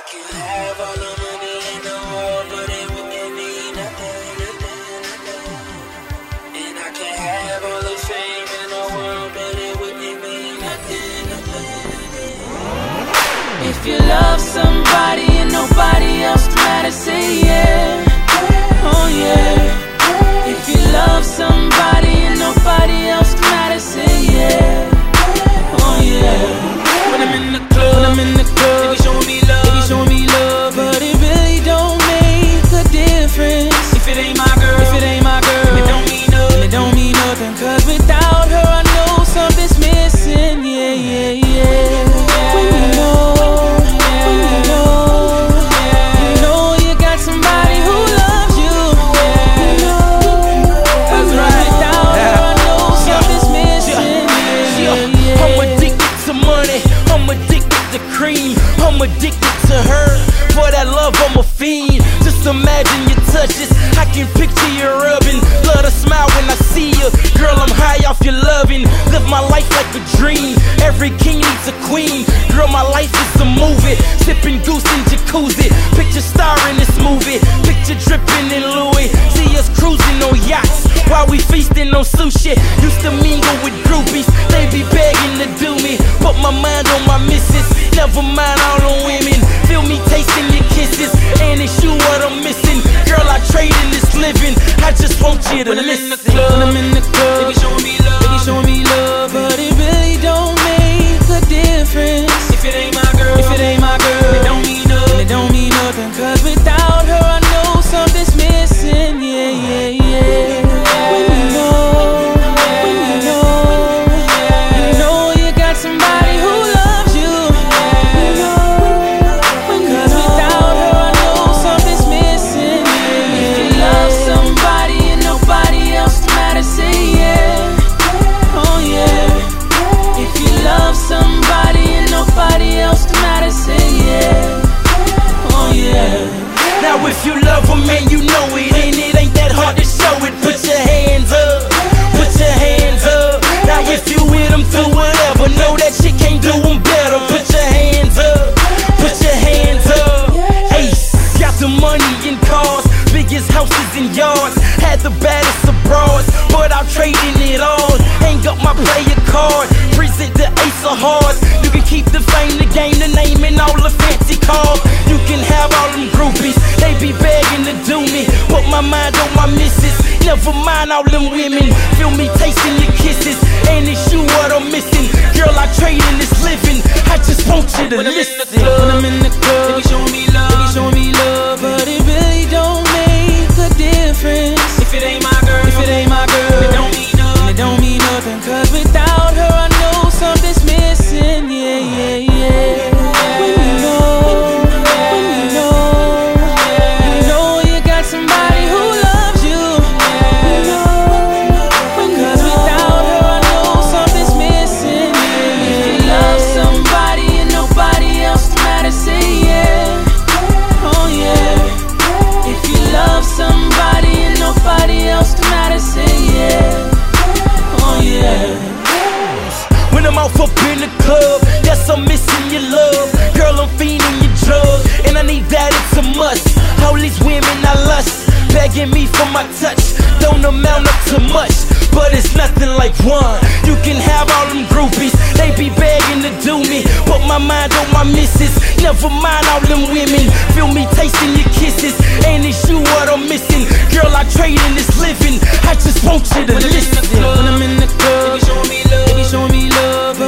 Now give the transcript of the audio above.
can have all the money in the world, but it wouldn't mean nothing, nothing, nothing. And I can have all the fame in the world, but it wouldn't mean nothing, nothing, nothing. If you love somebody and nobody else matters, say yeah. Oh yeah. If you love somebody and nobody else matters, say yeah. Oh yeah. When I'm in the club, they be showing me love, but it really don't make a difference. If it ain't my girl, it don't mean nothing, it don't mean nothing. Cause without her I know something's missing, yeah, yeah, yeah. When you know you got somebody who loves you, cause without her I know something's missing, yeah, yeah. I'm addicted to money, I'm addicted to cream, I'm addicted to her. For that love, I'm a fiend. Just imagine your touches, I can picture you rubbing. Love to smile when I see you. Girl, I'm high off your loving. Live my life like a dream. Every king needs a queen. Girl, my life is a movie. Sipping goose in jacuzzi. Picture star in this movie. Picture dripping in Louis. See us cruising on yachts while we feasting on sushi. Used to mingle with groupies. They be begging to do me. Put my mind on my missus. Never mind all the women. Feel me tasting your kisses. And it's you what I'm missing. Girl, I trade in this living. I just want you to listen. When I'm in the club, they be showing me love, but it really don't make a difference. If it ain't my girl, it don't mean nothing, it don't mean nothing. Cause without her I know something's missing, yeah, yeah, yeah. When you know you got somebody who loves you, cause without her I know something's missing, yeah. If you love somebody and nobody else matters, say yeah. Oh yeah. If you love somebody and nobody else matters, say yeah. Oh yeah. Now if you love a man, you know it, and it ain't that hard to show it. Put your hands up, put your hands up. Now if you with them through whatever, know that shit can't do them better. Put your hands up, put your hands up. Ace, got the money in cars, biggest houses and yards. Had the baddest of broads, but I'm trading it all. Hang up my player card, present the ace of hearts. You can keep the fame, the game, the name, and all the fancy cars. You can have all them groupies, they be begging to do me. Put my mind on my missus, never mind all them women. Feel me tasting your kisses, and it's you what I'm missing. Girl, I trade in this living, I just want you to listen. When I'm in the club, they be showing me love, but it really don't make a difference. If it ain't my girl, it don't mean nothing, it don't mean nothing. Cause without her I know something's missing, yeah, yeah, yeah. When you know you got somebody who loves you, cause without her I know something's missing, yeah. If you love somebody and nobody else matters, say yeah. Oh yeah. If you love somebody and nobody else matters, say yeah. Oh yeah. When I'm off up in the club, yes, I'm missing your love. Girl, I'm fiending your drug, and I need that, it's a must. All these women I lust, begging me for my touch. Don't amount up to much, but it's nothing like one. You can have all them groupies, they be begging to do me. Put my mind on my missus, never mind all them women. Feel me tasting your kisses, and it's you what I'm missing. Girl, I trade in this living, I just want you to listen. When I'm in the club, they be showing me love,